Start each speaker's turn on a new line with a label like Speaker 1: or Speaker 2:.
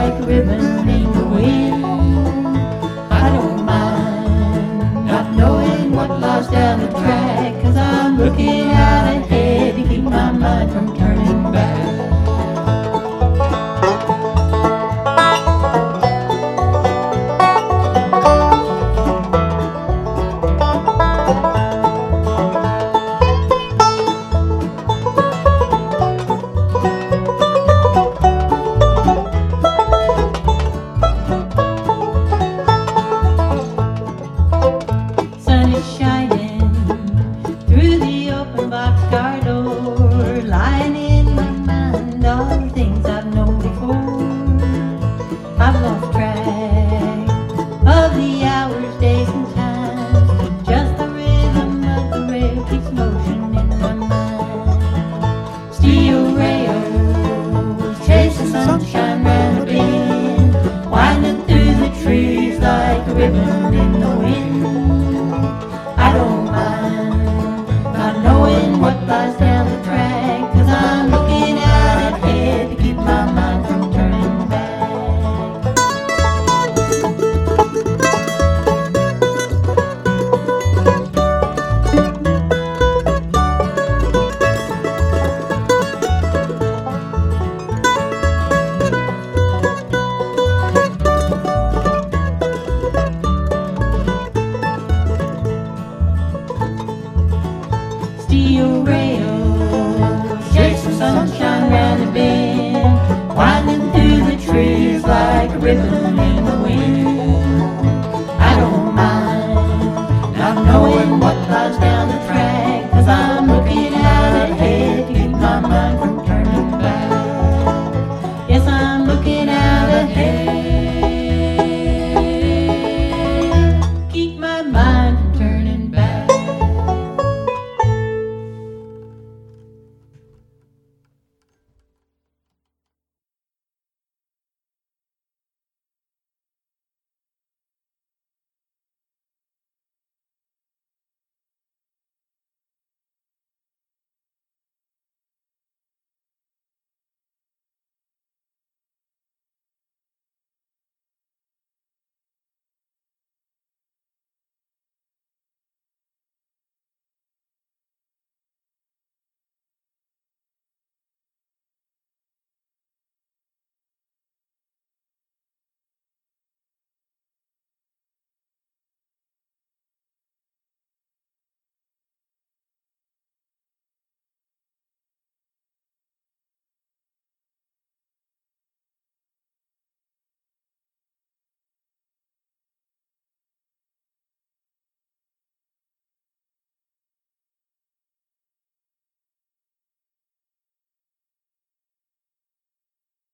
Speaker 1: like a ribbon in the wind. I don't mind not knowing what lies down the track, 'cause I'm looking out ahead to keep my mind from turning back. Through the open boxcar door, lying in my mind all the things I've known before. I've lost track of the hours, days and time. Just the rhythm of the rail keeps motion in my mind. Steel rails chasing sunshine round the bend, winding through the trees like a ribbon in the wind. I don't mind not knowing what lies down the track, 'cause I'm looking out ahead to keep my mind from turning back. Steel rails chasing sunshine round the bend, winding through the trees like a ribbon in the